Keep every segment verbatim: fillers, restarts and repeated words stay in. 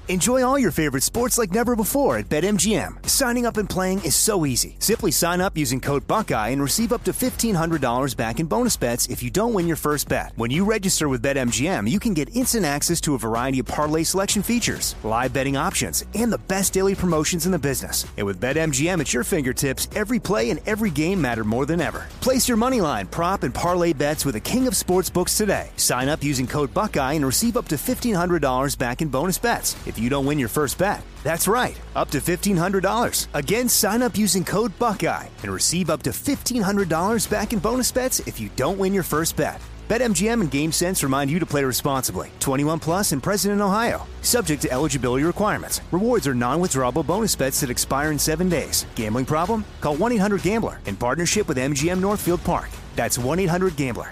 Enjoy all your favorite sports like never before at BetMGM. Signing up and playing is so easy. Simply sign up using code Buckeye and receive up to fifteen hundred dollars back in bonus bets if you don't win your first bet. When you register with BetMGM, you can get instant access to a variety of parlay selection features, live betting options, and the best daily promotions in the business. And with BetMGM at your fingertips, every play and every game matter more than ever. Place your moneyline, prop, and parlay bets with the king of sportsbooks today. Sign up using code Buckeye and receive up to fifteen hundred dollars back in bonus bets if you don't win your first bet. That's right, up to fifteen hundred dollars. Again, sign up using code Buckeye and receive up to fifteen hundred dollars back in bonus bets if you don't win your first bet. BetMGM and GameSense remind you to play responsibly. twenty-one plus and present in Ohio. Subject to eligibility requirements. Rewards are non-withdrawable bonus bets that expire in seven days. Gambling problem? Call one eight hundred gambler in partnership with M G M Northfield Park. That's one eight hundred gambler.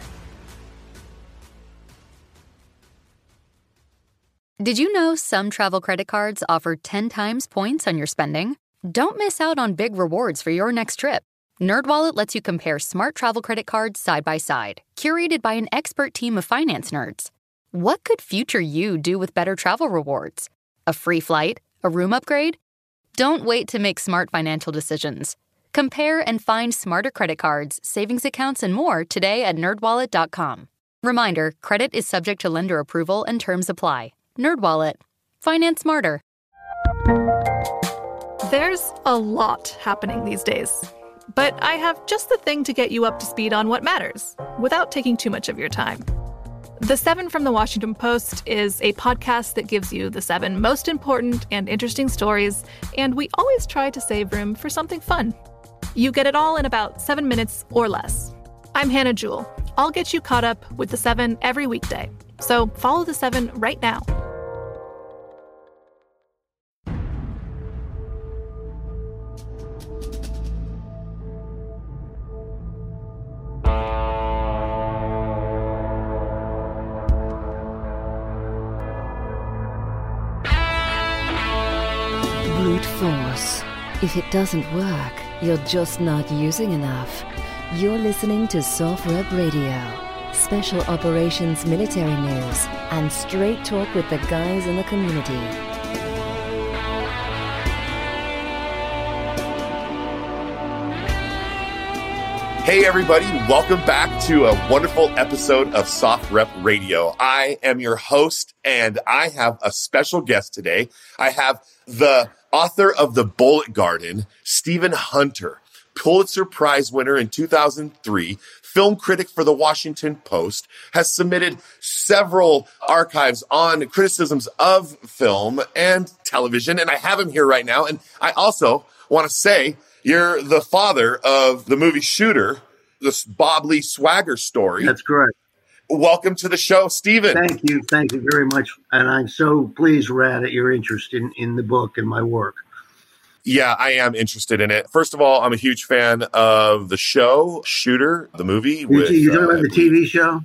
Did you know some travel credit cards offer ten times points on your spending? Don't miss out on big rewards for your next trip. NerdWallet lets you compare smart travel credit cards side by side, curated by an expert team of finance nerds. What could future you do with better travel rewards? A free flight? A room upgrade? Don't wait to make smart financial decisions. Compare and find smarter credit cards, savings accounts, and more today at nerd wallet dot com. Reminder, credit is subject to lender approval and terms apply. NerdWallet. Finance smarter. There's a lot happening these days, but I have just the thing to get you up to speed on what matters without taking too much of your time. The Seven from the Washington Post is a podcast that gives you the seven most important and interesting stories, and we always try to save room for something fun. You get it all in about seven minutes or less. I'm Hannah Jewell. I'll get you caught up with the seven every weekday. So follow the seven right now. Brute force. If it doesn't work, you're just not using enough. You're listening to SOFREP Radio. Special Operations Military News and straight talk with the guys in the community. Hey everybody, welcome back to a wonderful episode of SOFREP Radio. I am your host and I have a special guest today. I have the author of The Bullet Garden, Stephen Hunter, Pulitzer Prize winner in two thousand three, film critic for The Washington Post, has submitted several archives on criticisms of film and television, and I have him here right now. And I also want to say you're the father of the movie Shooter, this Bob Lee Swagger story. That's correct. Welcome to the show, Stephen. Thank you. Thank you very much. And I'm so pleased, Rad, at your interest in, in the book and my work. Yeah, I am interested in it. First of all, I'm a huge fan of the show, Shooter, the movie. With, you talking uh, about the T V show?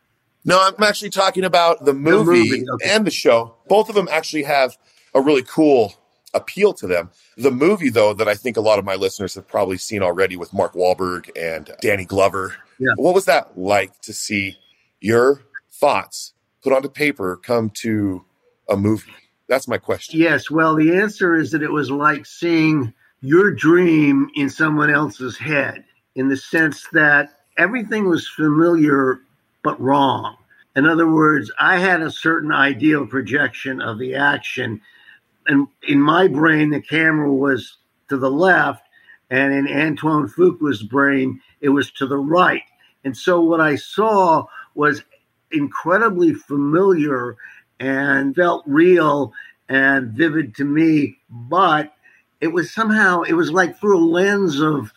No, I'm actually talking about the movie, the movie. Okay. And the show. Both of them actually have a really cool appeal to them. The movie, though, that I think a lot of my listeners have probably seen already with Mark Wahlberg and Danny Glover. Yeah. What was that like to see your thoughts put onto paper come to a movie? That's my question. Yes. Well, the answer is that it was like seeing your dream in someone else's head, in the sense that everything was familiar but wrong. In other words, I had a certain ideal projection of the action, and in my brain, the camera was to the left, and in Antoine Fuqua's brain, it was to the right. And so what I saw was incredibly familiar and felt real and vivid to me, but it was somehow, it was like through a lens of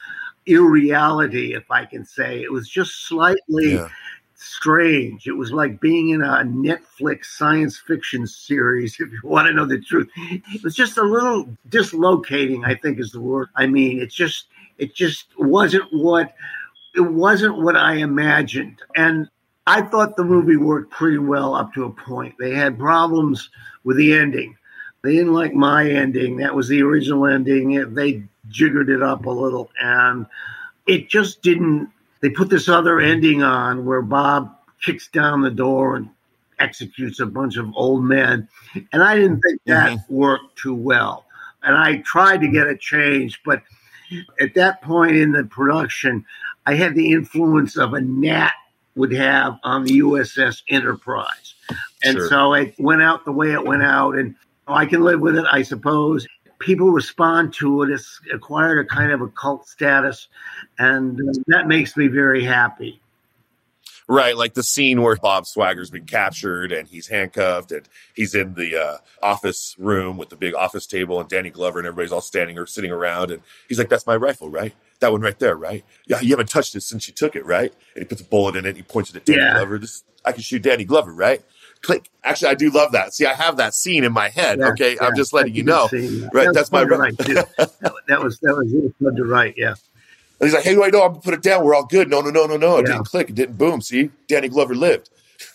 irreality, if I can say. It was just slightly yeah. strange. It was like being in a Netflix science fiction series, if you want to know the truth. It was just a little dislocating, I think is the word. I mean, it's just, it just wasn't what, it wasn't what I imagined. And I thought the movie worked pretty well up to a point. They had problems with the ending. They didn't like my ending. That was the original ending. They jiggered it up a little, and it just didn't. They put this other ending on where Bob kicks down the door and executes a bunch of old men. And I didn't think that mm-hmm. worked too well. And I tried to get it changed, but at that point in the production, I had the influence of a gnat would have on the U S S Enterprise. And sure. so it went out the way it went out, and oh, I can live with it, I suppose. People respond to it. It's acquired a kind of a cult status, and uh, that makes me very happy. Right, like the scene where Bob Swagger's been captured and he's handcuffed and he's in the uh, office room with the big office table and Danny Glover and everybody's all standing or sitting around. And he's like, that's my rifle, right? That one right there, right? Yeah, you haven't touched it since you took it, right? And he puts a bullet in it and he points it at Danny yeah. Glover. This, I can shoot Danny Glover, right? Click. Actually, I do love that. See, I have that scene in my head, yeah, okay? Yeah, I'm just letting you know. Scene, right, that that's my right. that, that was that was really fun to write, yeah. And he's like, hey, do I know? I'm going to put it down. We're all good. No, no, no, no, no. It yeah. didn't click. It didn't boom. See? Danny Glover lived.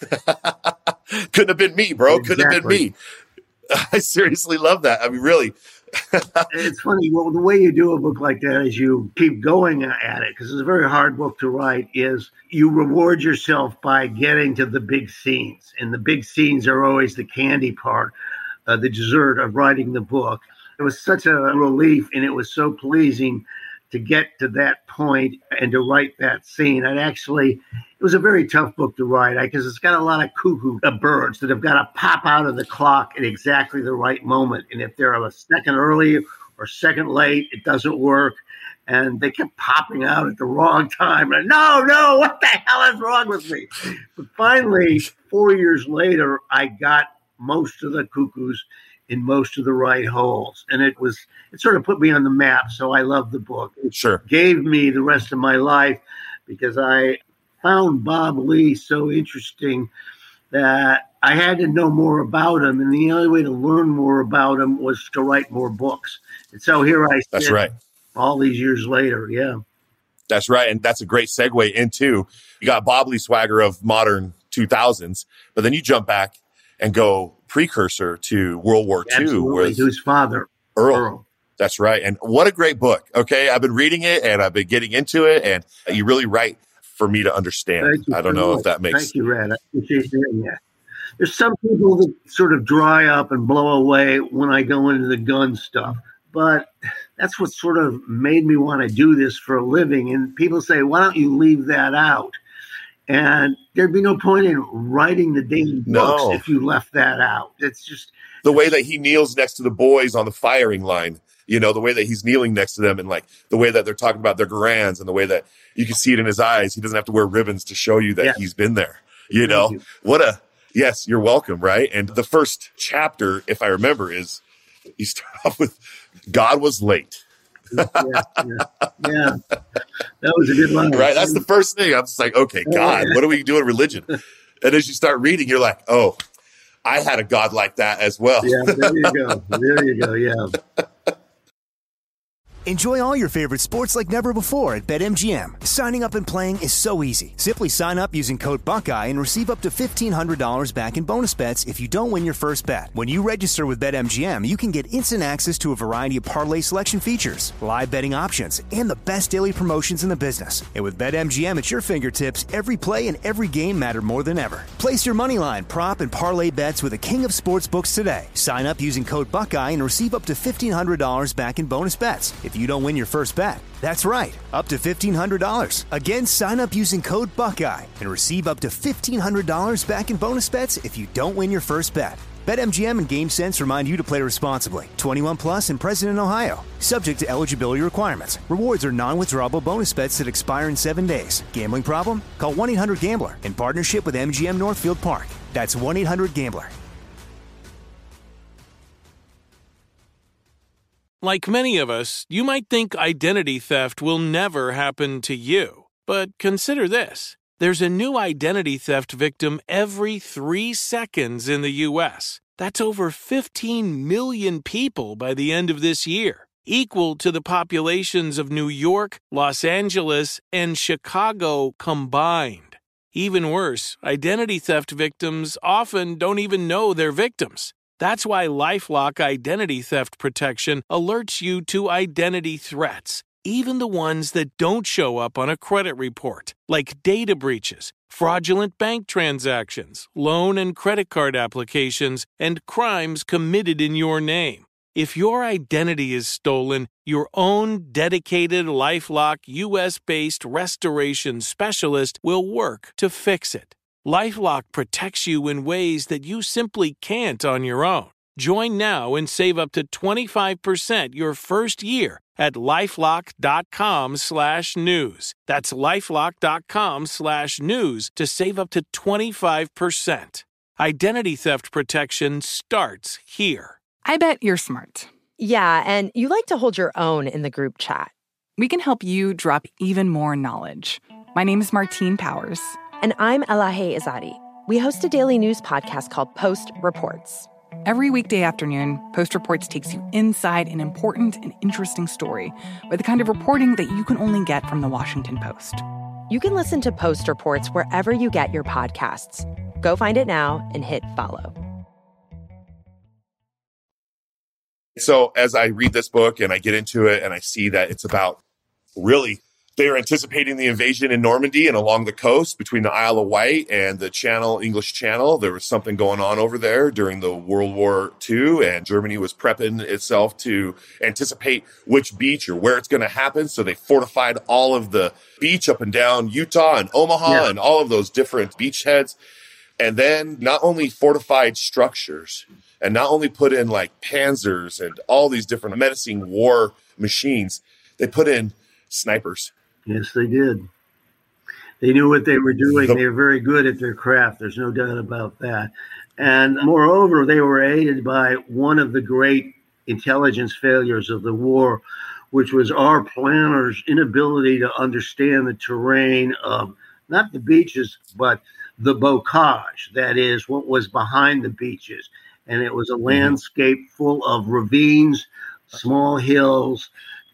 Couldn't have been me, bro. Exactly. Couldn't have been me. I seriously love that. I mean, really. It's funny. Well, the way you do a book like that is you keep going at it, because it's a very hard book to write, is you reward yourself by getting to the big scenes. And the big scenes are always the candy part, uh, the dessert of writing the book. It was such a relief, and it was so pleasing to get to that point and to write that scene. And actually, it was a very tough book to write because it's got a lot of cuckoo birds that have got to pop out of the clock at exactly the right moment. And if they're a second early or second late, it doesn't work. And they kept popping out at the wrong time. And no, no, what the hell is wrong with me? But finally, four years later, I got most of the cuckoos in most of the right holes. And it was, it sort of put me on the map. So I love the book. It sure gave me the rest of my life because I found Bob Lee so interesting that I had to know more about him. And the only way to learn more about him was to write more books. And so here I sit. That's right. All these years later. Yeah. That's right. And that's a great segue into, you got Bob Lee Swagger of modern two thousands, but then you jump back and go precursor to World War Two with whose father, Earl. Earl. That's right. And what a great book. Okay. I've been reading it and I've been getting into it, and you really write for me to understand. I don't know much. if that makes sense. Thank you, Red. I appreciate hearing that. There's some people that sort of dry up and blow away when I go into the gun stuff, but that's what sort of made me want to do this for a living. And people say, why don't you leave that out? And there'd be no point in writing the damn books no. if you left that out. It's just the way that he kneels next to the boys on the firing line, you know, the way that he's kneeling next to them, and like the way that they're talking about their grands, and the way that you can see it in his eyes. He doesn't have to wear ribbons to show you that yes. he's been there. You Thank know, you. what a, yes, you're welcome. Right. And the first chapter, if I remember, is you start off with God was late. yeah, yeah, yeah. That was a good line. Right. That's the first thing. I'm just like, okay, God, what do we do in religion? And as you start reading, you're like, oh, I had a God like that as well. Yeah, there you go. There you go. Yeah. Enjoy all your favorite sports like never before at BetMGM. Signing up and playing is so easy. Simply sign up using code Buckeye and receive up to fifteen hundred dollars back in bonus bets if you don't win your first bet. When you register with BetMGM, you can get instant access to a variety of parlay selection features, live betting options, and the best daily promotions in the business. And with BetMGM at your fingertips, every play and every game matter more than ever. Place your moneyline, prop, and parlay bets with the king of sportsbooks today. Sign up using code Buckeye and receive up to fifteen hundred dollars back in bonus bets if you don't win your first bet. That's right, up to fifteen hundred dollars. Again, sign up using code Buckeye and receive up to fifteen hundred dollars back in bonus bets if you don't win your first bet. BetMGM and GameSense remind you to play responsibly. twenty-one plus and present in Ohio. Subject to eligibility requirements. Rewards are non-withdrawable bonus bets that expire in seven days. Gambling problem? Call one eight hundred gambler in partnership with M G M Northfield Park. That's one eight hundred gambler. Like many of us, you might think identity theft will never happen to you. But consider this. There's a new identity theft victim every three seconds in the U S. That's over fifteen million people by the end of this year, equal to the populations of New York, Los Angeles, and Chicago combined. Even worse, identity theft victims often don't even know they're victims. That's why LifeLock Identity Theft Protection alerts you to identity threats, even the ones that don't show up on a credit report, like data breaches, fraudulent bank transactions, loan and credit card applications, and crimes committed in your name. If your identity is stolen, your own dedicated LifeLock U S-based restoration specialist will work to fix it. LifeLock protects you in ways that you simply can't on your own. Join now and save up to twenty-five percent your first year at LifeLock.com slash news. That's LifeLock.com slash news to save up to twenty-five percent. Identity theft protection starts here. I bet you're smart. Yeah, and you like to hold your own in the group chat. We can help you drop even more knowledge. My name is Martine Powers. And I'm Elahe Izadi. We host a daily news podcast called Post Reports. Every weekday afternoon, Post Reports takes you inside an important and interesting story with the kind of reporting that you can only get from the Washington Post. You can listen to Post Reports wherever you get your podcasts. Go find it now and hit follow. So as I read this book and I get into it and I see that it's about really, they're anticipating the invasion in Normandy and along the coast between the Isle of Wight and the Channel, English Channel. There was something going on over there during the World War Two, and Germany was prepping itself to anticipate which beach or where it's going to happen. So they fortified all of the beach up and down Utah and Omaha yeah. and all of those different beachheads. And then not only fortified structures and not only put in like panzers and all these different menacing war machines, they put in snipers. Yes, they did. They knew what they were doing. The- they were very good at their craft. There's no doubt about that. And moreover, they were aided by one of the great intelligence failures of the war, which was our planners' inability to understand the terrain of not the beaches, but the bocage, that is, what was behind the beaches. And it was a landscape full of ravines, small hills,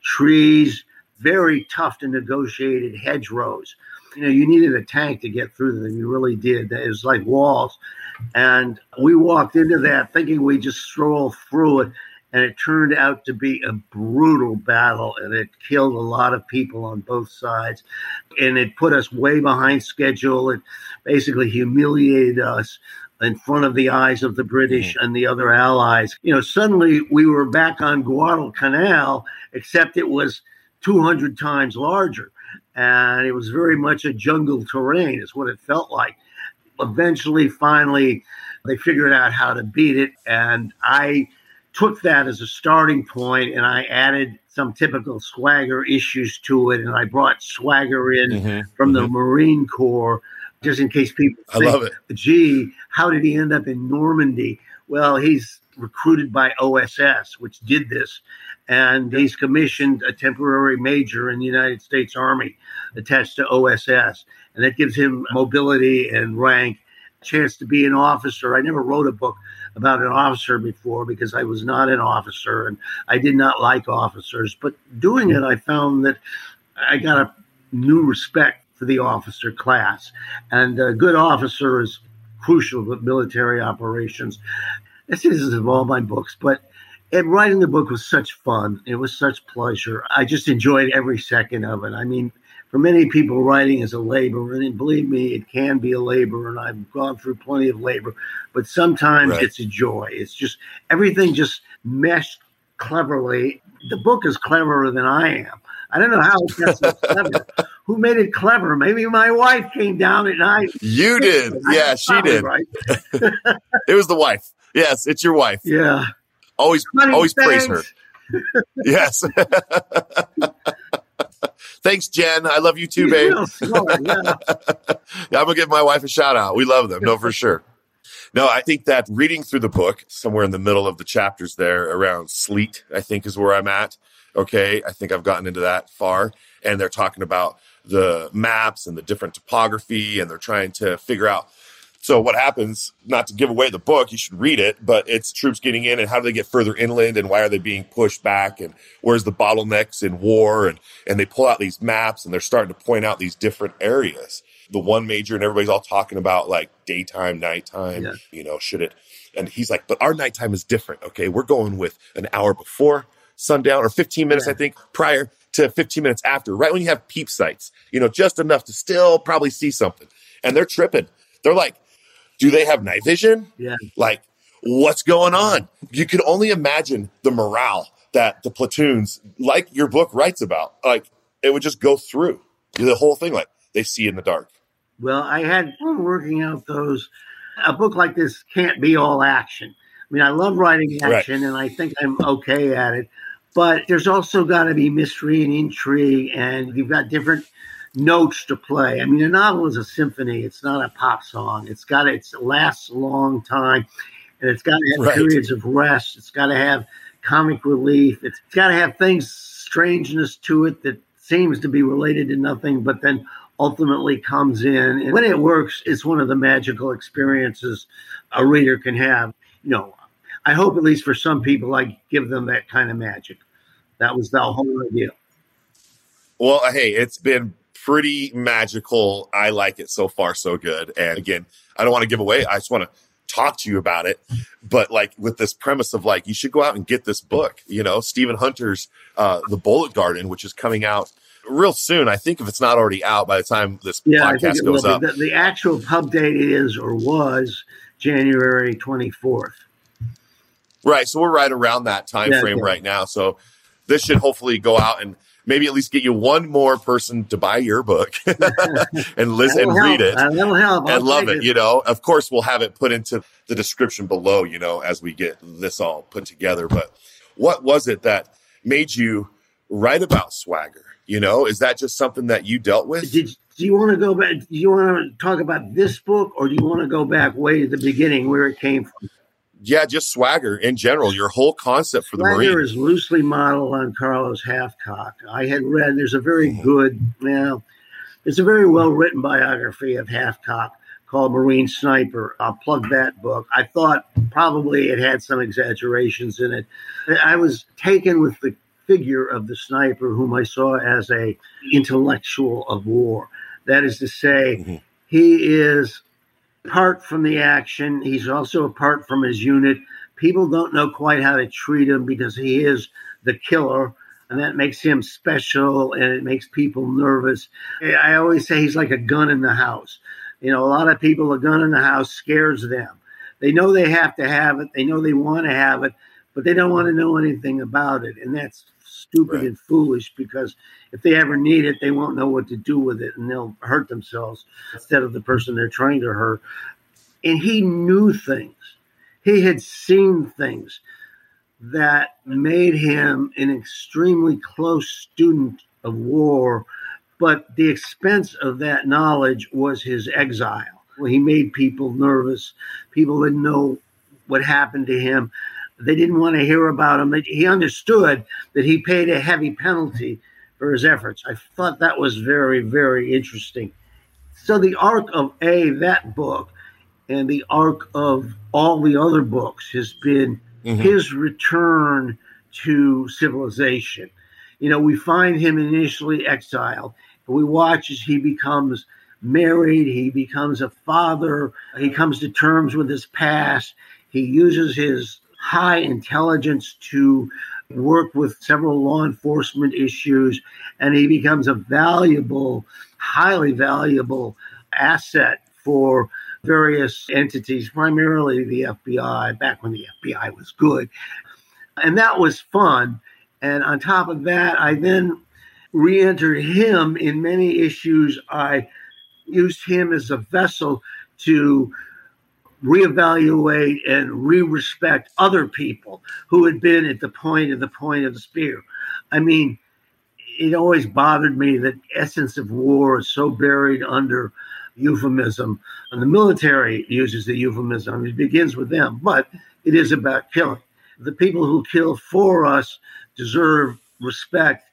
trees, very tough to negotiated hedgerows. You know, you needed a tank to get through them. You really did. It was like walls. And we walked into that thinking we'd just stroll through it. And it turned out to be a brutal battle, and it killed a lot of people on both sides. And it put us way behind schedule. It basically humiliated us in front of the eyes of the British and the other allies. You know, suddenly we were back on Guadalcanal, except it was two hundred times larger. And it was very much a jungle terrain, is what it felt like. Eventually, finally, they figured out how to beat it. And I took that as a starting point, and I added some typical swagger issues to it. And I brought swagger in mm-hmm. from mm-hmm. the Marine Corps, just in case people think, I love it. Gee, how did he end up in Normandy? Well, he's recruited by O S S, which did this. And he's commissioned a temporary major in the United States Army attached to O S S. And that gives him mobility and rank, chance to be an officer. I never wrote a book about an officer before because I was not an officer and I did not like officers. But doing it, I found that I got a new respect for the officer class. And a good officer is crucial with military operations. This is of all my books, but and writing the book was such fun. It was such pleasure. I just enjoyed every second of it. I mean, for many people, writing is a labor, and believe me, it can be a labor, and I've gone through plenty of labor, but sometimes right. it's a joy. It's just, everything just meshed cleverly. The book is cleverer than I am. I don't know how it gets so clever. Who made it clever? Maybe my wife came down at night. You did. Yeah, she did. Right. It was the wife. Yes, it's your wife. Yeah. Always, Honey, always thanks. praise her. Yes. Thanks, Jen. I love you too, He's babe. Real smart, yeah. Yeah, I'm going to give my wife a shout out. We love them. No, for sure. No, I think that reading through the book, somewhere in the middle of the chapters there around sleet, I think is where I'm at. Okay. I think I've gotten into that far. And they're talking about the maps and the different topography, and they're trying to figure out. So what happens, not to give away the book, you should read it, but it's troops getting in and how do they get further inland and why are they being pushed back and where's the bottlenecks in war? And, and they pull out these maps and they're starting to point out these different areas. The one major, and everybody's all talking about like daytime, nighttime, yeah. you know, should it? And he's like, but our nighttime is different. Okay. We're going with an hour before sundown or fifteen minutes, yeah. I think, prior to fifteen minutes after, right when you have peep sights, you know, just enough to still probably see something. and they're tripping. They're like, do they have night vision? Yeah. Like, what's going on? You can only imagine the morale that the platoons, like your book writes about, like it would just go through the whole thing. Like they see in the dark. Well, I had fun working out those. A book like this can't be all action. I mean, I love writing action, right, and I think I'm okay at it. But there's also got to be mystery and intrigue, and you've got different notes to play. I mean, a novel is a symphony. It's not a pop song. It's got to, it lasts a long time, and it's got to have right. periods of rest. It's got to have comic relief. It's got to have things, strangeness to it that seems to be related to nothing, but then ultimately comes in. And when it works, it's one of the magical experiences a reader can have. You know, I hope at least for some people, I give them that kind of magic. That was the whole idea. Well, hey, it's been pretty magical. I like it so far, so good. And again, I don't want to give away. I just want to talk to you about it. But like with this premise of like, you should go out and get this book, you know, Stephen Hunter's uh, The Bullet Garden, which is coming out real soon. I think if it's not already out by the time this yeah, podcast goes up. The, the actual pub date is or was January twenty-fourth. Right. So we're right around that time yeah, frame yeah. right now. So this should hopefully go out and maybe at least get you one more person to buy your book and listen and help. read it That'll help. and love it, it. You know, of course we'll have it put into the description below, you know, as we get this all put together. But what was it that made you write about swagger? You know, is that just something that you dealt with? Did, do you want to go back? Do you want to talk about this book, or do you want to go back way to the beginning where it came from? Yeah, just swagger in general, your whole concept for the Marine. Swagger is loosely modeled on Carlos Hathcock. I had read, there's a very good, well, it's a very well-written biography of Hathcock called Marine Sniper. I'll plug that book. I thought probably it had some exaggerations in it. I was taken with the figure of the sniper whom I saw as a intellectual of war. That is to say, mm-hmm. he is apart from the action. He's also apart from his unit. People don't know quite how to treat him because he is the killer, and that makes him special, and it makes people nervous. I always say he's like a gun in the house. You know, a lot of people, a gun in the house scares them. They know they have to have it. They know they want to have it, but they don't want to know anything about it. And that's stupid right. and foolish, because if they ever need it, they won't know what to do with it, and they'll hurt themselves instead of the person they're trying to hurt. And he knew things. He had seen things that made him an extremely close student of war, but the expense of that knowledge was his exile. He made people nervous. People didn't know what happened to him. They didn't want to hear about him. He understood that he paid a heavy penalty for his efforts. I thought that was very, very interesting. So the arc of A, that book, and the arc of all the other books has been mm-hmm. his return to civilization. You know, we find him initially exiled, but we watch as he becomes married, he becomes a father, he comes to terms with his past, he uses his high intelligence to work with several law enforcement issues, and he becomes a valuable, highly valuable asset for various entities, primarily the F B I, back when the F B I was good. And that was fun. And on top of that, I then re-entered him in many issues. I used him as a vessel to reevaluate and re-respect other people who had been at the point of the point of the spear. I mean, it always bothered me that essence of war is so buried under euphemism, and the military uses the euphemism. I mean, it begins with them, but it is about killing. The people who kill for us deserve respect,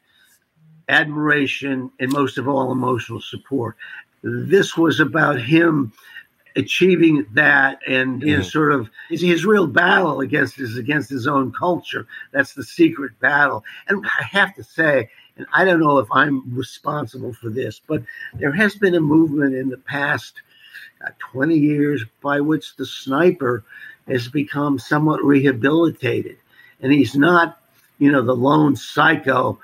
admiration, and most of all, emotional support. This was about him achieving that, and his mm. sort of his, his real battle against is against his own culture. That's the secret battle. And I have to say, and I don't know if I'm responsible for this, but there has been a movement in the past uh, twenty years by which the sniper has become somewhat rehabilitated. And he's not, you know, the lone psycho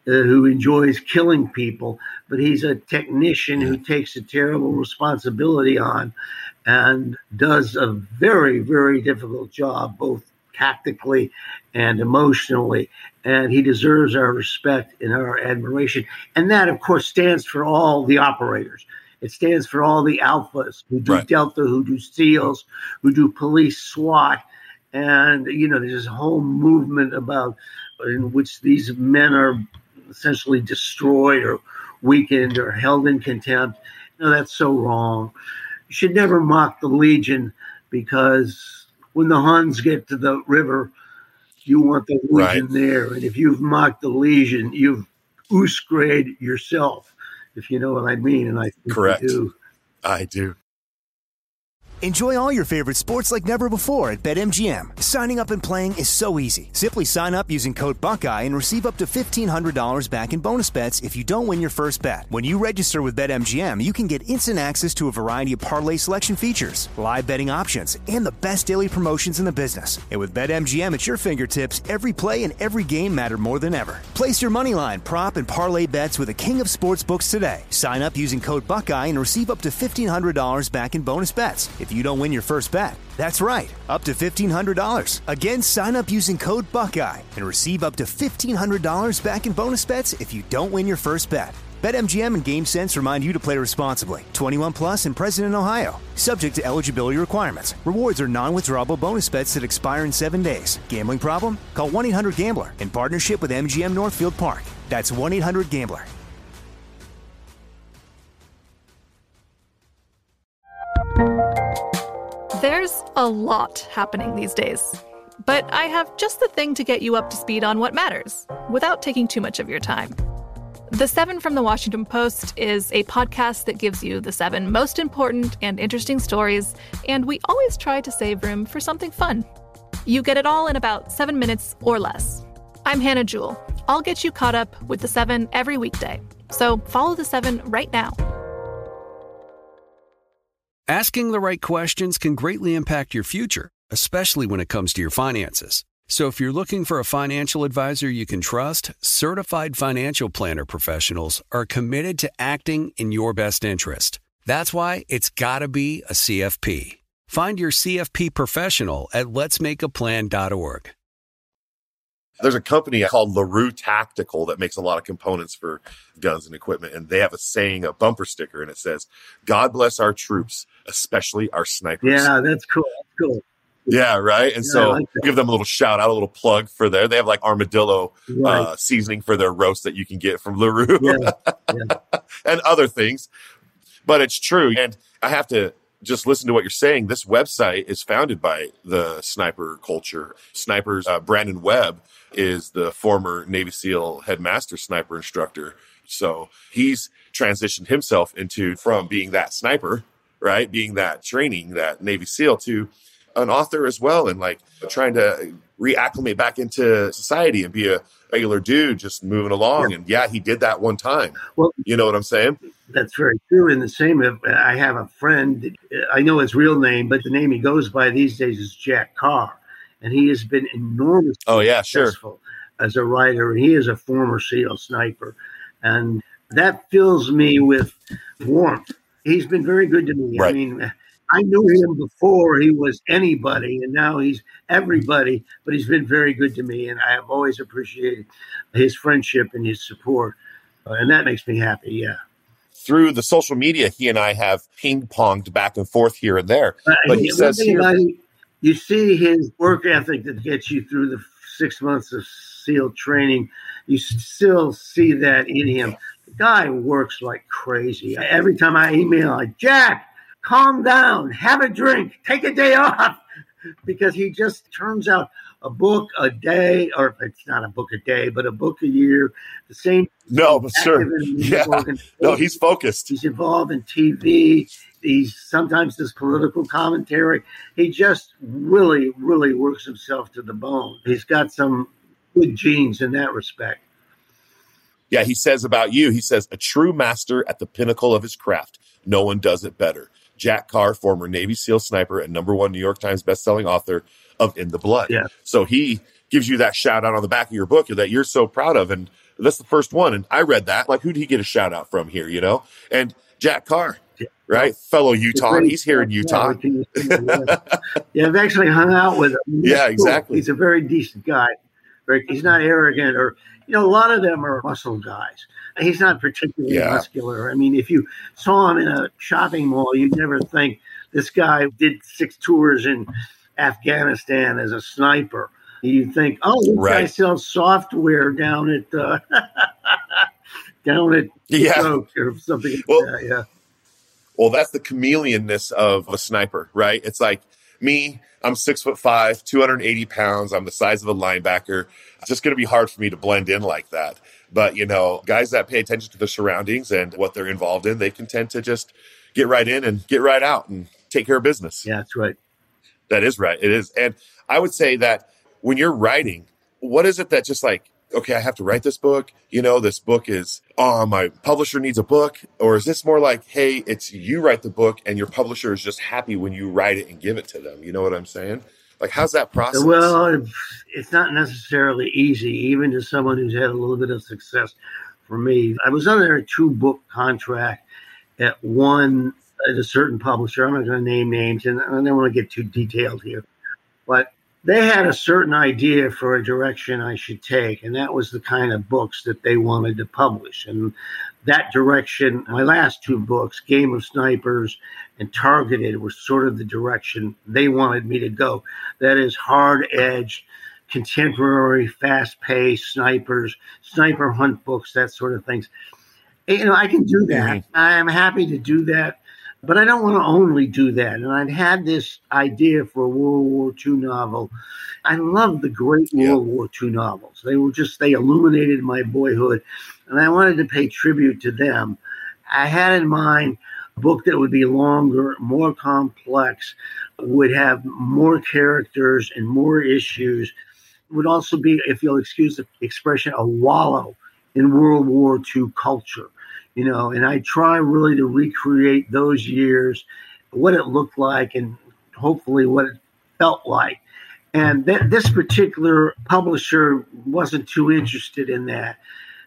uh, who enjoys killing people, but he's a technician who takes a terrible responsibility on and does a very, very difficult job, both tactically and emotionally. And he deserves our respect and our admiration. And that, of course, stands for all the operators. It stands for all the alphas who do right. Delta, who do SEALs, who do police SWAT. And, you know, there's this whole movement about in which these men are essentially destroyed or weakened or held in contempt. No, that's so wrong. You should never mock the Legion, because when the Huns get to the river, you want the Legion right. there. And if you've mocked the Legion, you've oosgrade yourself, if you know what I mean. And I think Correct. You do. I do. Enjoy all your favorite sports like never before at BetMGM. Signing up and playing is so easy. Simply sign up using code Buckeye and receive up to fifteen hundred dollars back in bonus bets if you don't win your first bet. When you register with BetMGM, you can get instant access to a variety of parlay selection features, live betting options, and the best daily promotions in the business. And with BetMGM at your fingertips, every play and every game matter more than ever. Place your moneyline, prop, and parlay bets with the king of sportsbooks today. Sign up using code Buckeye and receive up to fifteen hundred dollars back in bonus bets if you don't win your first bet. That's right, up to fifteen hundred dollars. Again, sign up using code Buckeye and receive up to fifteen hundred dollars back in bonus bets if you don't win your first bet. BetMGM and GameSense remind you to play responsibly. twenty-one plus and present in Ohio. Subject to eligibility requirements. Rewards are non-withdrawable bonus bets that expire in seven days. Gambling problem? Call one eight hundred gambler in partnership with M G M Northfield Park. That's one eight hundred gambler. There's a lot happening these days, but I have just the thing to get you up to speed on what matters without taking too much of your time. The Seven from the Washington Post is a podcast that gives you the seven most important and interesting stories, and we always try to save room for something fun. You get it all in about seven minutes or less. I'm Hannah Jewell. I'll get you caught up with the seven every weekday. So follow the seven right now. Asking the right questions can greatly impact your future, especially when it comes to your finances. So if you're looking for a financial advisor you can trust, certified financial planner professionals are committed to acting in your best interest. That's why it's got to be a C F P. Find your C F P professional at lets make a plan dot org. There's a company called LaRue Tactical that makes a lot of components for guns and equipment. And they have a saying, a bumper sticker, and it says, "God bless our troops, especially our snipers." Yeah, that's cool. That's cool. Yeah, right. And yeah, so like give them a little shout out, a little plug for there. They have like armadillo right. uh, seasoning for their roast that you can get from LaRue yeah. Yeah. and other things. But it's true. And I have to just listen to what you're saying. This website is founded by the sniper culture. Snipers, uh, Brandon Webb is the former Navy SEAL headmaster sniper instructor. So he's transitioned himself into from being that sniper, right? Being that training, that Navy SEAL, to an author as well, and like trying to reacclimate back into society and be a regular dude just moving along. Yeah. And yeah, he did that one time. Well, you know what I'm saying? That's very true. In the same, I have a friend, I know his real name, but the name he goes by these days is Jack Carr. And he has been enormously oh, yeah, successful sure. as a writer. And he is a former SEAL sniper. And that fills me with warmth. He's been very good to me. Right. I mean, I knew him before he was anybody, and now he's everybody, but he's been very good to me. And I have always appreciated his friendship and his support. Uh, and that makes me happy, yeah. Through the social media, he and I have ping-ponged back and forth here and there. Uh, but he says here, it, you see his work ethic that gets you through the six months of SEAL training. You still see that in him. The guy works like crazy. Every time I email, like, Jack, calm down, have a drink, take a day off, because he just turns out a book a day, or it's not a book a day, but a book a year. The same. No, but sure. Yeah. No, he's focused. He's involved in T V. He sometimes does political commentary. He just really, really works himself to the bone. He's got some good genes in that respect. Yeah, he says about you, he says, a true master at the pinnacle of his craft. No one does it better. Jack Carr, former Navy SEAL sniper and number one New York Times bestselling author of In the Blood. Yeah. So he gives you that shout out on the back of your book that you're so proud of. And that's the first one. And I read that. Like, who did he get a shout out from here, you know? And Jack Carr, right? Fellow Utah. He's here in Utah. Yeah, yeah, I've actually hung out with him. He's yeah, cool. exactly. He's a very decent guy. He's not arrogant or, you know, a lot of them are muscle guys. He's not particularly yeah. muscular. I mean, if you saw him in a shopping mall, you'd never think this guy did six tours in Afghanistan as a sniper. You'd think, oh, this right. guy sells software down at uh, down at yeah. or something like well, that. Yeah. Well, that's the chameleonness of a sniper, right? It's like me. I'm six foot five, two hundred eighty pounds. I'm the size of a linebacker. It's just going to be hard for me to blend in like that. But, you know, guys that pay attention to their surroundings and what they're involved in, they can tend to just get right in and get right out and take care of business. Yeah, that's right. That is right. It is. And I would say that when you're writing, what is it that just like, okay, I have to write this book. You know, this book is, oh, my publisher needs a book. Or is this more like, hey, it's you write the book and your publisher is just happy when you write it and give it to them. You know what I'm saying? Like, how's that process? Well, it's not necessarily easy, even to someone who's had a little bit of success. For me, I was under a two-book contract at one, at a certain publisher. I'm not going to name names, and I don't want to get too detailed here. But they had a certain idea for a direction I should take, and that was the kind of books that they wanted to publish. And that direction, my last two books, Game of Snipers and Targeted, was sort of the direction they wanted me to go. That is hard-edged, contemporary, fast-paced snipers, sniper hunt books, that sort of things. You know, I can do that. Mm-hmm. I'm happy to do that. But I don't want to only do that. And I'd had this idea for a World War Two novel. I love the great World yeah. War Two novels. They were just, they illuminated my boyhood. And I wanted to pay tribute to them. I had in mind a book that would be longer, more complex, would have more characters and more issues. It would also be, if you'll excuse the expression, a wallow in World War Two culture. You know, and I try really to recreate those years, what it looked like, and hopefully what it felt like. And th- this particular publisher wasn't too interested in that.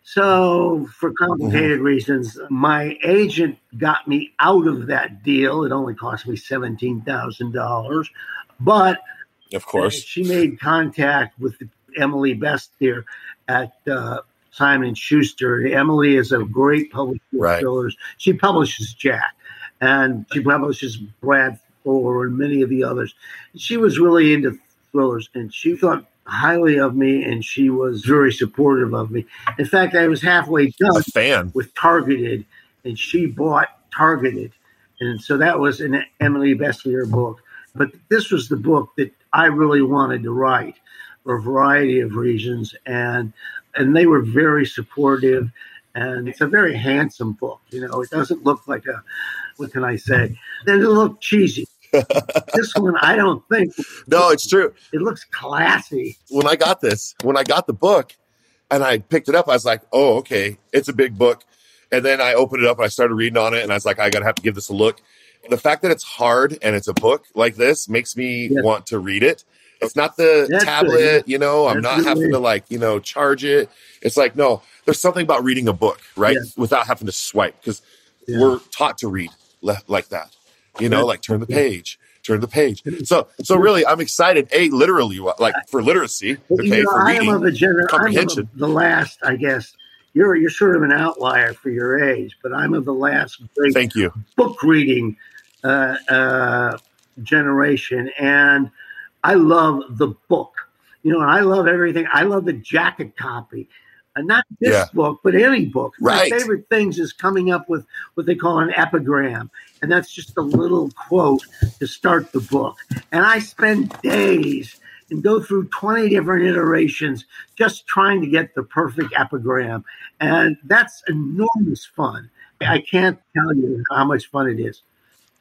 So for complicated mm-hmm. reasons, my agent got me out of that deal. It only cost me seventeen thousand dollars. But of course, she made contact with Emily Best here at uh Simon and Schuster. Emily is a great publisher right. of thrillers. She publishes Jack, and she publishes Brad Thor and many of the others. She was really into thrillers, and she thought highly of me, and she was very supportive of me. In fact, I was halfway done a fan. with Targeted, and she bought Targeted. And so that was an Emily Bestlier book. But this was the book that I really wanted to write for a variety of reasons, and And they were very supportive, and it's a very handsome book. You know, it doesn't look like a, what can I say? It doesn't look cheesy. This one, I don't think. No, it's true. It looks classy. When I got this, when I got the book and I picked it up, I was like, oh, okay, it's a big book. And then I opened it up and I started reading on it, and I was like, I got to have to give this a look. The fact that it's hard and it's a book like this makes me yes. want to read it. It's not the That's tablet, good. you know, I'm That's not having to like, you know, charge it. It's like, no, there's something about reading a book, right? Yeah. Without having to swipe, because yeah. we're taught to read le- like that, you know, like turn the page, turn the page. So, so really, I'm excited. A, literally, like for literacy, okay, you know, for reading, I am of a gener- comprehension. I'm of the last, I guess, you're you're sort of an outlier for your age, but I'm of the last great Thank you. book reading uh, uh, generation, and I love the book, you know, and I love everything. I love the jacket copy, and not this yeah. book, but any book. Right. My favorite things is coming up with what they call an epigram, and that's just a little quote to start the book. And I spend days and go through twenty different iterations just trying to get the perfect epigram, and that's enormous fun. I can't tell you how much fun it is.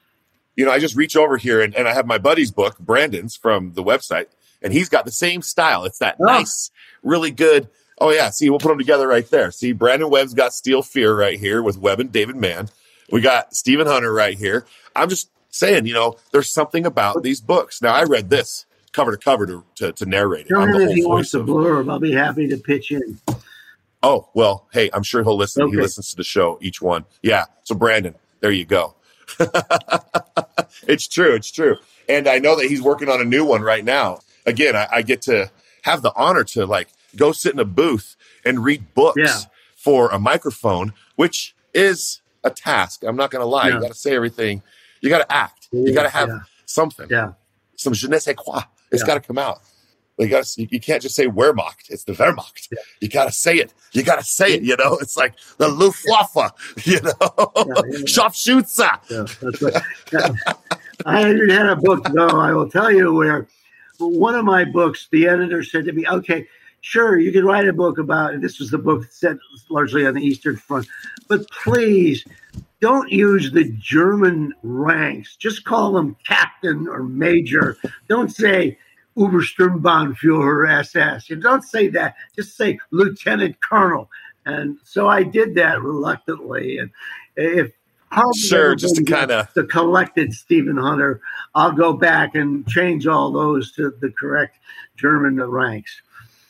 You know, I just reach over here and, and I have my buddy's book, Brandon's, from the website, and he's got the same style. It's that oh. nice, really good. Oh, yeah. See, we'll put them together right there. See, Brandon Webb's got Steel Fear right here with Webb and David Mann. We got Stephen Hunter right here. I'm just saying, you know, there's something about these books. Now, I read this cover to cover to, to, to narrate it. Tell I'm him the if whole he voice wants a of, blurb, I'll be happy to pitch in. Oh, well, hey, I'm sure he'll listen. Okay. He listens to the show, each one. Yeah. So Brandon, there you go. It's true. It's true. And I know that he's working on a new one right now. Again, I, I get to have the honor to like go sit in a booth and read books Yeah. for a microphone, which is a task. I'm not going to lie. Yeah. You got to say everything. You got to act. You got to have Yeah. something. Yeah. Some je ne sais quoi. It's Yeah. got to come out. You got to, you can't just say Wehrmacht. It's the Wehrmacht. Yeah. You got to say it. You got to say it. You know, it's like the Luftwaffe, you know, Yeah, yeah. Scharfschütze. Yeah, that's right. Yeah. I had a book, though, I will tell you, where one of my books, the editor said to me, okay, sure, you can write a book about it. This was the book set largely on the Eastern Front. But please don't use the German ranks. Just call them captain or major. Don't say Obersturmbannführer S S. You don't say that. Just say lieutenant colonel. And so I did that reluctantly. And if Sure, just to kind of the collected Stephen Hunter, I'll go back and change all those to the correct German ranks.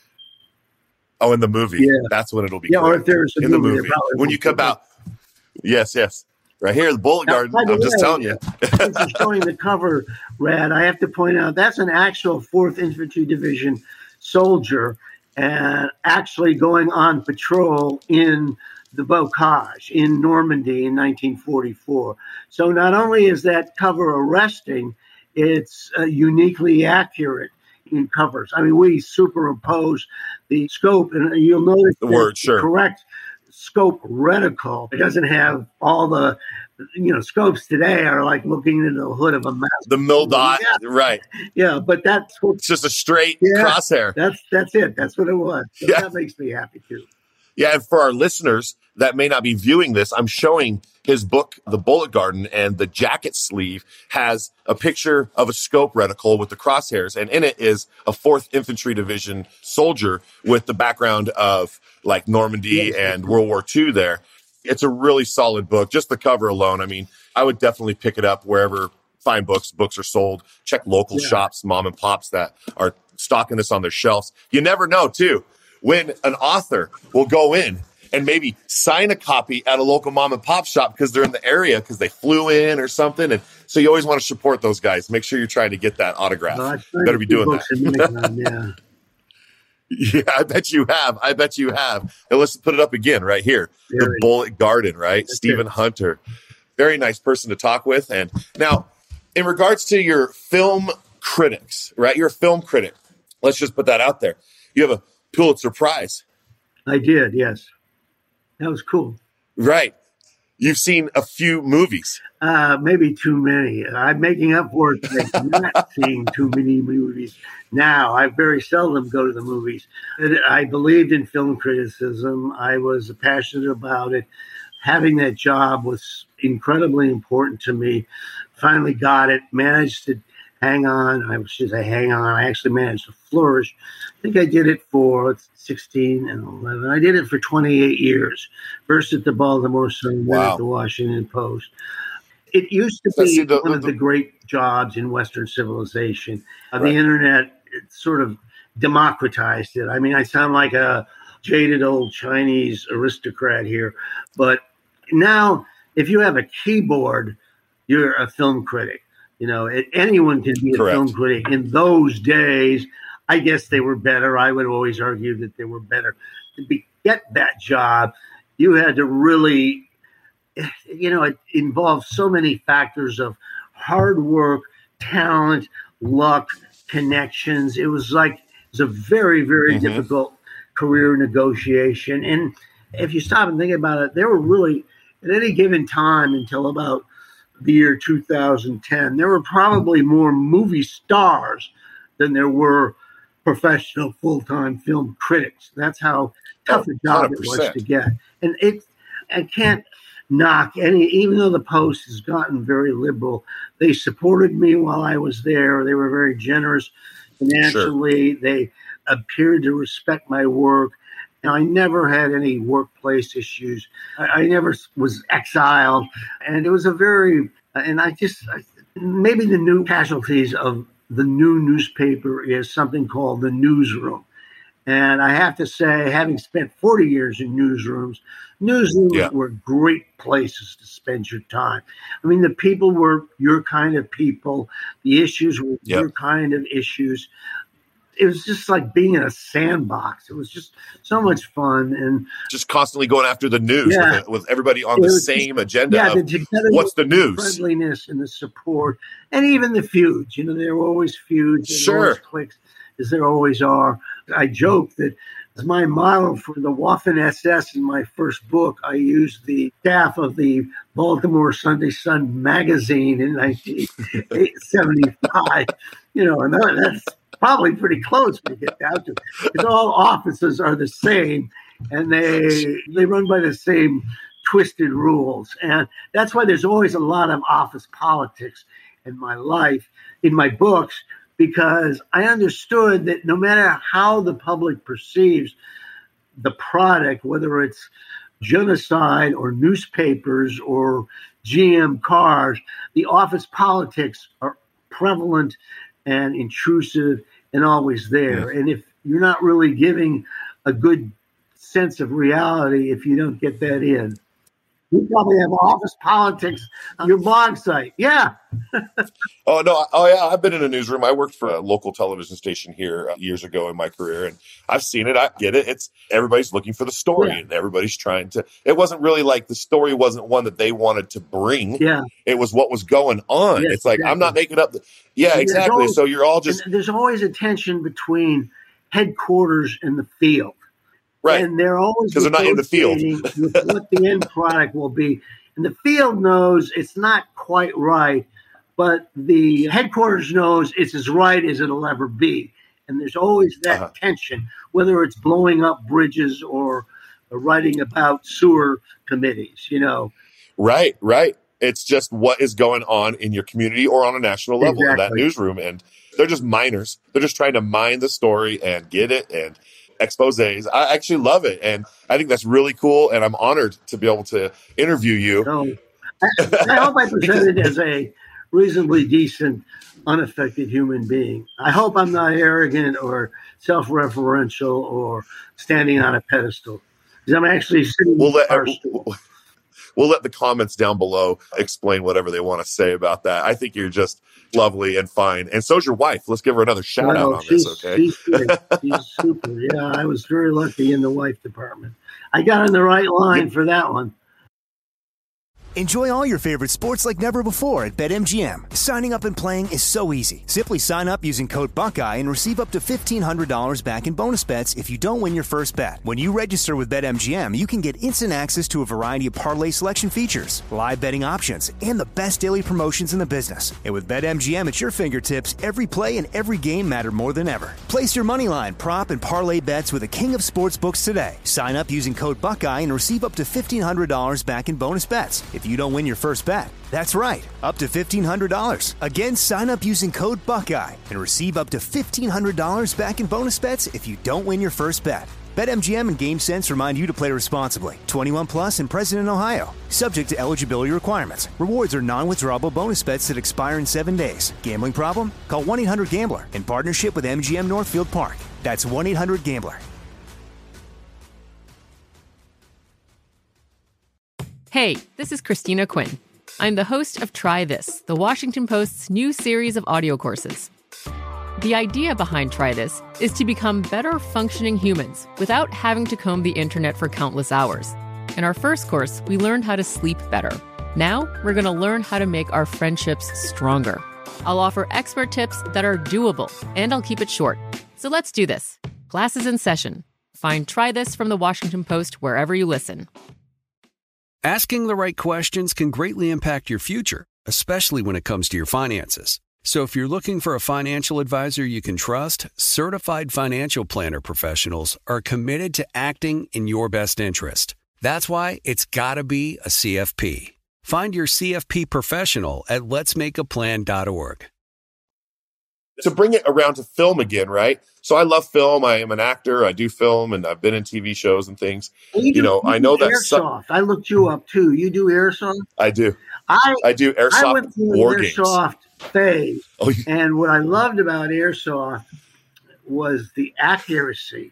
Oh, in the movie. Yeah. That's when it'll be. Yeah, or correct. if there's a in the movie, movie. it probably When won't you come be. out. Yes, yes. Right here, the Bullet Now, Garden. by the I'm just way, telling you. Since you're showing the cover, Rad, I have to point out that's an actual fourth Infantry Division soldier and actually going on patrol in the Bocage in Normandy in nineteen forty-four. So not only is that cover arresting, it's uh, uniquely accurate in covers. I mean, we superimpose the scope, and you'll notice The that word, sure. correct scope reticle. It doesn't have all the, you know, scopes today are like looking into the hood of a mouse. The mill dot. Yeah. Right. Yeah, but that's what, It's just a straight Yeah. crosshair. that's that's it. That's what it was. So Yeah. That makes me happy too. Yeah, and for our listeners that may not be viewing this, I'm showing his book, The Bullet Garden, and the jacket sleeve has a picture of a scope reticle with the crosshairs, and in it is a fourth Infantry Division soldier with the background of like Normandy and World War Two there. It's a really solid book. Just the cover alone, I mean, I would definitely pick it up wherever fine books, books are sold. Check local Yeah. shops, mom and pops that are stocking this on their shelves. You never know, too, when an author will go in and maybe sign a copy at a local mom and pop shop because they're in the area because they flew in or something. And so you always want to support those guys. Make sure you're trying to get that autograph. Well, I've signed Better be a few doing books in my that. time, yeah. Yeah, I bet you have. I bet you have. And let's put it up again right here. The Very. Bullet Garden, right? That's Stephen it. Hunter. Very nice person to talk with. And now, in regards to your film critics, right? You're a film critic. Let's just put that out there. You have a Pulitzer Prize. I did, yes. That was cool. Right. You've seen a few movies. Uh, maybe too many. I'm making up for it by not seeing too many movies now. I very seldom go to the movies. I believed in film criticism. I was passionate about it. Having that job was incredibly important to me. Finally got it, managed to hang on. I should say hang on. I actually managed to flourish. I think I did it for sixteen and eleven. I did it for twenty-eight years. First at the Baltimore Sun, then Wow. at the Washington Post. It used to So, be see, the- one of the- the great jobs in Western civilization. Uh, Right. The internet it sort of democratized it. I mean, I sound like a jaded old Chinese aristocrat here, but now if you have a keyboard, you're a film critic. You know, it, anyone can be a Correct. film critic. In those days, I guess they were better. I would always argue that they were better. To be, get that job, you had to really, you know, it involved so many factors of hard work, talent, luck, connections. It was like, it was a very, very Mhm. difficult career negotiation. And if you stop and think about it, there were really, at any given time until about the year two thousand ten, there were probably more movie stars than there were professional full-time film critics. That's how tough a job it was one hundred percent. to get. And it, I can't knock any, even though the Post has gotten very liberal, they supported me while I was there. They were very generous financially. Sure. They appeared to respect my work. And I never had any workplace issues. I, I never was exiled. And it was a very, and I just, maybe the new casualties of the new newspaper is something called the newsroom. And I have to say, having spent forty years in newsrooms, newsrooms Yeah. were great places to spend your time. I mean, the people were your kind of people. The issues were Yep. your kind of issues. It was just like being in a sandbox. It was just so much fun. And Just constantly going after the news Yeah. with, with everybody on It the was same just- agenda yeah, of the togetherness, what's the the news. friendliness and the support, and even the feuds. You know, there were always feuds, and Sure. always cliques, as there always are. I joke that as my model for the Waffen S S in my first book, I used the staff of the Baltimore Sunday Sun magazine in nineteen seventy-five. You know, and that's probably pretty close when you get down to it, because all offices are the same, and they they run by the same twisted rules. And that's why there's always a lot of office politics in my life, in my books, because I understood that no matter how the public perceives the product, whether it's genocide or newspapers or G M cars, the office politics are prevalent and intrusive and always there. And if you're not really giving a good sense of reality, if you don't get that in, you probably have office politics on your blog site. Yeah. Oh, no. Oh, yeah. I've been in a newsroom. I worked for a local television station here uh, years ago in my career, and I've seen it. I get it. It's everybody's looking for the story, Yeah. and everybody's trying to. It wasn't really like the story wasn't one that they wanted to bring. Yeah. It was what was going on. Yes, it's like, I'm not making up. The, yeah, And there's exactly. always- So you're all just and there's always a tension between headquarters and the field. right. And they're always Because they're not in the field. negotiating with what the end product will be. And the field knows it's not quite right, but the headquarters knows it's as right as it'll ever be. And there's always that Uh-huh. tension, whether it's blowing up bridges or writing about sewer committees, you know. Right, right. It's just what is going on in your community or on a national level in that Exactly. newsroom. And they're just miners. They're just trying to mine the story and get it and exposés. I actually love it. And I think that's really cool. And I'm honored to be able to interview you. So I, I hope I presented as a reasonably decent, unaffected human being. I hope I'm not arrogant or self-referential or standing on a pedestal, because I'm actually sitting We'll in let, our stool. we'll let the comments down below explain whatever they want to say about that. I think you're just lovely and fine. And so's your wife. Let's give her another shout Well, out on she's, this, okay? She's, good. She's super. Yeah, I was very lucky in the wife department. I got on the right line for that one. Enjoy all your favorite sports like never before at BetMGM. Signing up and playing is so easy. Simply sign up using code Buckeye and receive up to fifteen hundred dollars back in bonus bets if you don't win your first bet. When you register with BetMGM, you can get instant access to a variety of parlay selection features, live betting options, and the best daily promotions in the business. And with BetMGM at your fingertips, every play and every game matter more than ever. Place your moneyline, prop, and parlay bets with the king of sportsbooks today. Sign up using code Buckeye and receive up to fifteen hundred dollars back in bonus bets if you don't win your first bet. That's right, up to fifteen hundred dollars. Again, sign up using code Buckeye and receive up to fifteen hundred dollars back in bonus bets if you don't win your first bet. BetMGM and GameSense remind you to play responsibly. twenty-one plus and present in Ohio. Subject to eligibility requirements. Rewards are non-withdrawable bonus bets that expire in seven days. Gambling problem? Call one eight hundred gambler in partnership with M G M Northfield Park. That's one eight hundred gambler. Hey, this is Christina Quinn. I'm the host of Try This, the Washington Post's new series of audio courses. The idea behind Try This is to become better functioning humans without having to comb the internet for countless hours. In our first course, we learned how to sleep better. Now, we're going to learn how to make our friendships stronger. I'll offer expert tips that are doable, and I'll keep it short. So let's do this. Class is in session. Find Try This from the Washington Post wherever you listen. Asking the right questions can greatly impact your future, especially when it comes to your finances. So if you're looking for a financial advisor you can trust, certified financial planner professionals are committed to acting in your best interest. That's why it's got to be a C F P. Find your C F P professional at lets make a plan dot org. To bring it around to film again, right? So I love film. I am an actor. I do film, and I've been in T V shows and things. You, You do- know, you I know do that some- airsoft. I looked you up too. You do airsoft? I do. I I do I airsoft went through war an games. airsoft phase, Oh, you- and what I loved about airsoft was the accuracy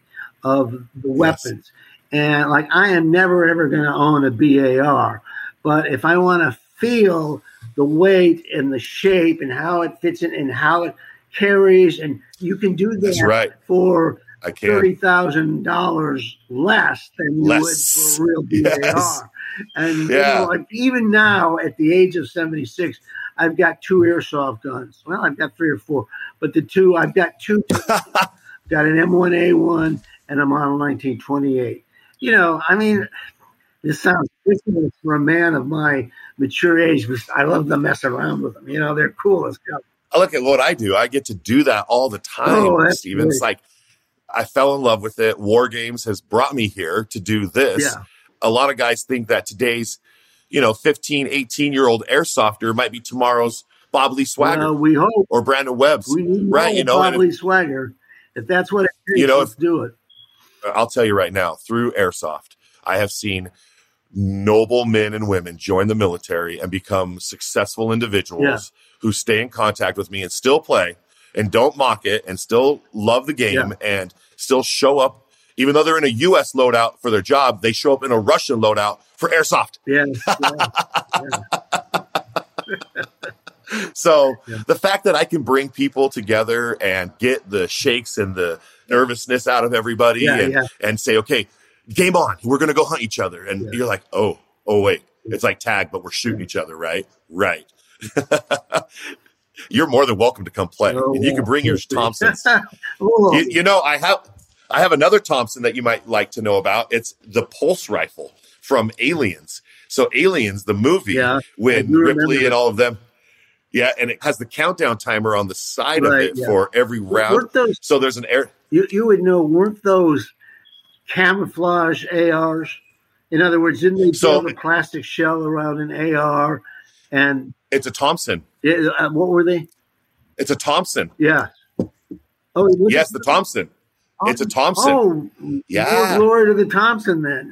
of the weapons. Yes. And like, I am never, ever going to own a B A R. But if I want to feel the weight and the shape and how it fits in and how it carries, and you can do that That's right. for thirty thousand dollars less than you less. would for a real B A R. Yes. And yeah. you know, like, even now, at the age of seventy-six, I've got two airsoft guns. Well, I've got three or four, but the two, I've got two. Got an M one A one and a Model nineteen twenty-eight. You know, I mean, this sounds ridiculous for a man of my mature age, but I love to mess around with them. You know, they're cool as hell. I look at what I do. I get to do that all the time, oh, Steven. It's like, I fell in love with it. War Games has brought me here to do this. Yeah. A lot of guys think that today's, you know, fifteen, eighteen-year-old airsofter might be tomorrow's Bob Lee Swagger. Well, we hope. Or Brandon Webb's. We need right, you know, Bob Lee Swagger. If that's what it takes, you know, let's if, do it. I'll tell you right now, through Airsoft, I have seen noble men and women join the military and become successful individuals yeah. who stay in contact with me and still play and don't mock it and still love the game yeah. and still show up. Even though they're in a U S loadout for their job, they show up in a Russian loadout for Airsoft. Yeah. yeah. So yeah. the fact that I can bring people together and get the shakes and the nervousness out of everybody yeah, and, yeah. and say, okay, game on, we're going to go hunt each other. And yeah. you're like, oh, oh, wait, it's like tag, but we're shooting yeah. each other, right? Right. You're more than welcome to come play. Oh, and you can bring your Thompsons. you, you know, I have, I have another Thompson that you might like to know about. It's the pulse rifle from Aliens. So Aliens, the movie, yeah, when Ripley and all of them, yeah, and it has the countdown timer on the side right, of it yeah. for every round. Those, so there's an air. You, you would know, weren't those camouflage A Rs? In other words, didn't they so, build a plastic shell around an A R? And it's a Thompson. It, uh, what were they? It's a Thompson. Yeah. Oh, yes, the Thompson. Oh, it's a Thompson. Oh, yeah. More glory to the Thompson then.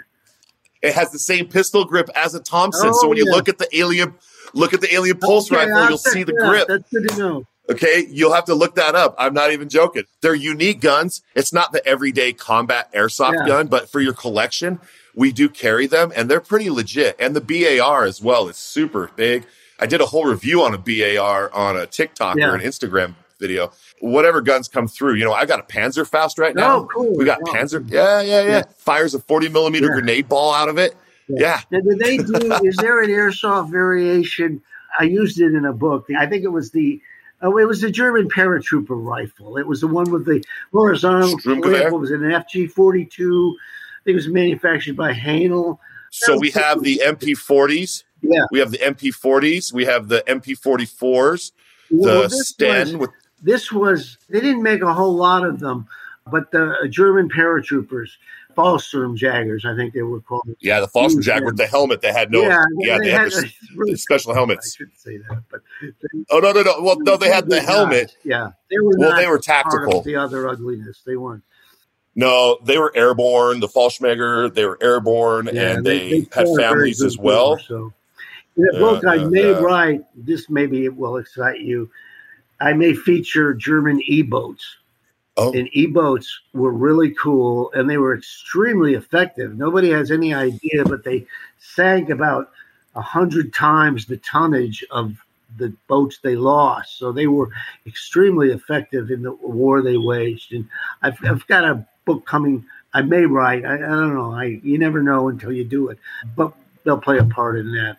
It has the same pistol grip as a Thompson. Oh, so when you yeah. look at the alien, look at the alien pulse okay, rifle, I'll you'll see the that. grip. That's good to know. Okay, you'll have to look that up. I'm not even joking. They're unique guns. It's not the everyday combat airsoft yeah. gun, but for your collection, we do carry them, and they're pretty legit. And the B A R as well is super big. I did a whole review on a B A R on a TikTok yeah. or an Instagram video. Whatever guns come through, you know, I got a Panzerfaust right now. Oh, cool. We got wow. Panzer. Yeah, yeah, yeah, yeah. Fires a forty millimeter yeah. grenade ball out of it. Yeah. yeah. Did they do, is there an airsoft variation? I used it in a book. I think it was the, oh, it was the German paratrooper rifle. It was the one with the horizontal clip. Was it an F G forty-two? I think it was manufactured by Hanel. So we have the M P forties. Yeah. We have the M P forties. We have the M P forty-fours. Well, the this Sten. Was, with this was, they didn't make a whole lot of them, but the German paratroopers, Fallschirmjägers, I think they were called. Yeah, the Fallschirmjäger with the helmet. They had no. Yeah, yeah they, they had, had the, really, special helmets. I shouldn't say that, but they, oh no no no! Well, no, they had the helmet. Not, yeah, they were. Well, not they were tactical. Part of the other ugliness, they weren't. No, they were airborne. The Fallschirmjäger, they were airborne, yeah, and they, they, they had families as well. Cover, so. In the yeah, book I yeah, may yeah. write, this maybe it will excite you. I may feature German E-boats. Oh. And E-boats were really cool, and they were extremely effective. Nobody has any idea, but they sank about a hundred times the tonnage of the boats they lost. So they were extremely effective in the war they waged. And I've, I've got a book coming. I may write. I, I don't know. I you never know until you do it, but they'll play a part in that.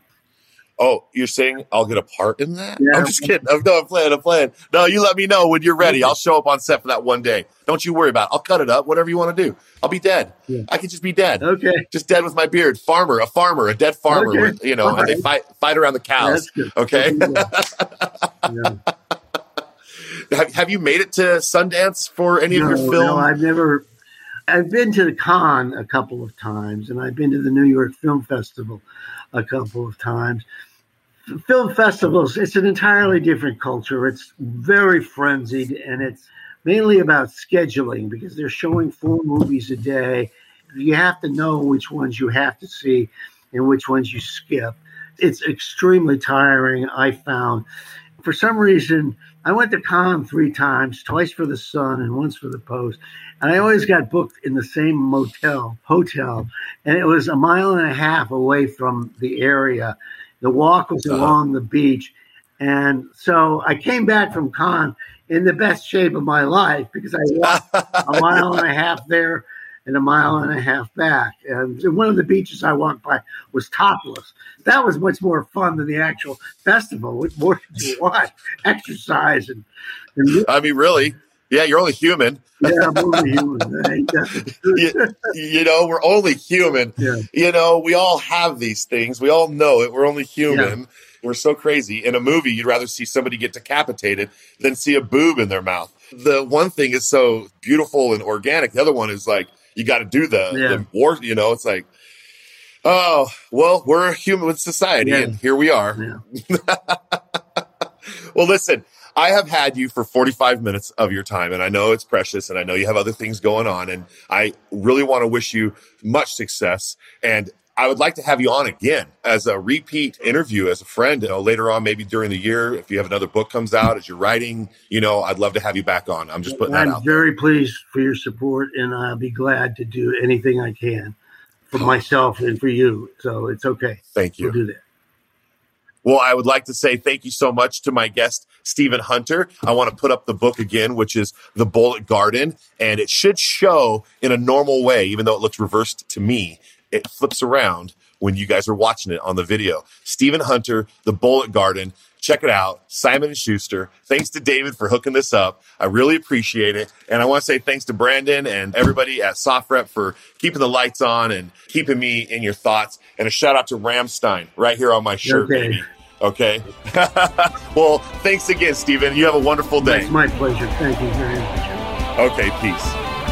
Oh, you're saying I'll get a part in that? Yeah. I'm just kidding. I'm, no, I'm playing. I'm playing. No, you let me know when you're ready. I'll show up on set for that one day. Don't you worry about it. I'll cut it up, whatever you want to do. I'll be dead. Yeah. I can just be dead. Okay. Just dead with my beard. Farmer, a farmer, a dead farmer, Okay. with, you know, All and right. they fight fight around the cows. That's good. Okay? Yeah. have, have you made it to Sundance for any no, of your film? No, I've never. I've been to the con a couple of times, and I've been to the New York Film Festival a couple of times. Film festivals, it's an entirely different culture. It's very frenzied, and it's mainly about scheduling because they're showing four movies a day. You have to know which ones you have to see and which ones you skip. It's extremely tiring, I found. for some reason, I went to Cannes three times, twice for the Sun and once for the Post. And I always got booked in the same motel, hotel. And it was a mile and a half away from the area. The walk was uh-huh. along the beach. And so I came back from Cannes in the best shape of my life because I walked a mile and a half there and a mile and a half back. And one of the beaches I walked by was topless. That was much more fun than the actual festival. With more to watch, exercise. And, and I mean, really, yeah, you're only human. Yeah, I'm only human. you, you know, we're only human. Yeah. You know, we all have these things. We all know it. We're only human. Yeah. We're so crazy. In a movie, you'd rather see somebody get decapitated than see a boob in their mouth. The one thing is so beautiful and organic. The other one is like, you got to do the, yeah. the war, you know, it's like, oh, well, we're a human society yeah. and here we are. Yeah. Well, listen, I have had you for forty-five minutes of your time, and I know it's precious, and I know you have other things going on, and I really want to wish you much success. And I would like to have you on again as a repeat interview as a friend, you know, later on, maybe during the year, if you have another book comes out, as you're writing, you know, I'd love to have you back on. I'm just putting that I'm out. I'm very pleased for your support, and I'll be glad to do anything I can for myself and for you. So it's okay. Thank you. We'll do that. Well, I would like to say thank you so much to my guest, Stephen Hunter. I want to put up the book again, which is The Bullet Garden, and it should show in a normal way, even though it looks reversed to me. It flips around when you guys are watching it on the video. Stephen Hunter, The Bullet Garden. Check it out. Simon and Schuster. Thanks to David for hooking this up. I really appreciate it. And I want to say thanks to Brandon and everybody at SoftRep for keeping the lights on and keeping me in your thoughts. And a shout out to Rammstein right here on my shirt, okay. baby. Okay. Well, thanks again, Stephen. You have a wonderful day. It's my pleasure. Thank you very much. Okay, peace.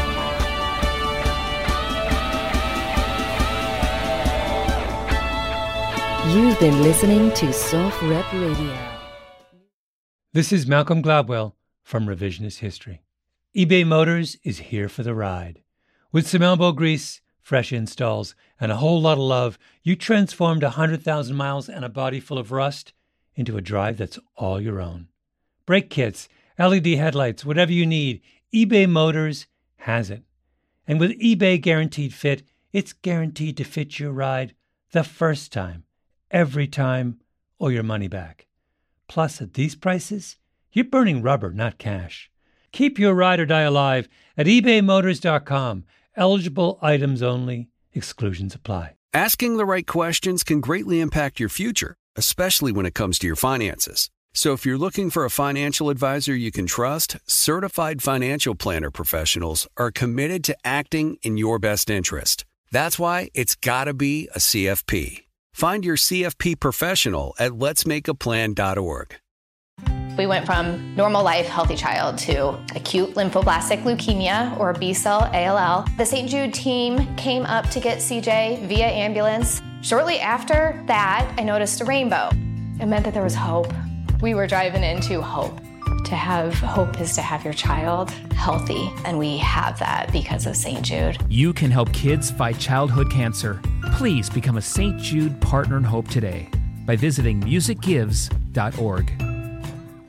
You've been listening to SoftRep Radio. This is Malcolm Gladwell from Revisionist History. eBay Motors is here for the ride. With some elbow grease, fresh installs, and a whole lot of love, you transformed one hundred thousand miles and a body full of rust into a drive that's all your own. Brake kits, L E D headlights, whatever you need, eBay Motors has it. And with eBay Guaranteed Fit, it's guaranteed to fit your ride the first time, every time, or your money back. Plus, at these prices, you're burning rubber, not cash. Keep your ride or die alive at ebay motors dot com. Eligible items only. Exclusions apply. Asking the right questions can greatly impact your future, especially when it comes to your finances. So if you're looking for a financial advisor you can trust, certified financial planner professionals are committed to acting in your best interest. That's why it's got to be a C F P. Find your C F P professional at lets make a plan dot org. We went from normal life, healthy child to acute lymphoblastic leukemia, or B-cell A L L. The Saint Jude team came up to get C J via ambulance. Shortly after that, I noticed a rainbow. It meant that there was hope. We were driving into hope. To have hope is to have your child healthy, and we have that because of Saint Jude. You can help kids fight childhood cancer. Please become a Saint Jude Partner in Hope today by visiting music gives dot org.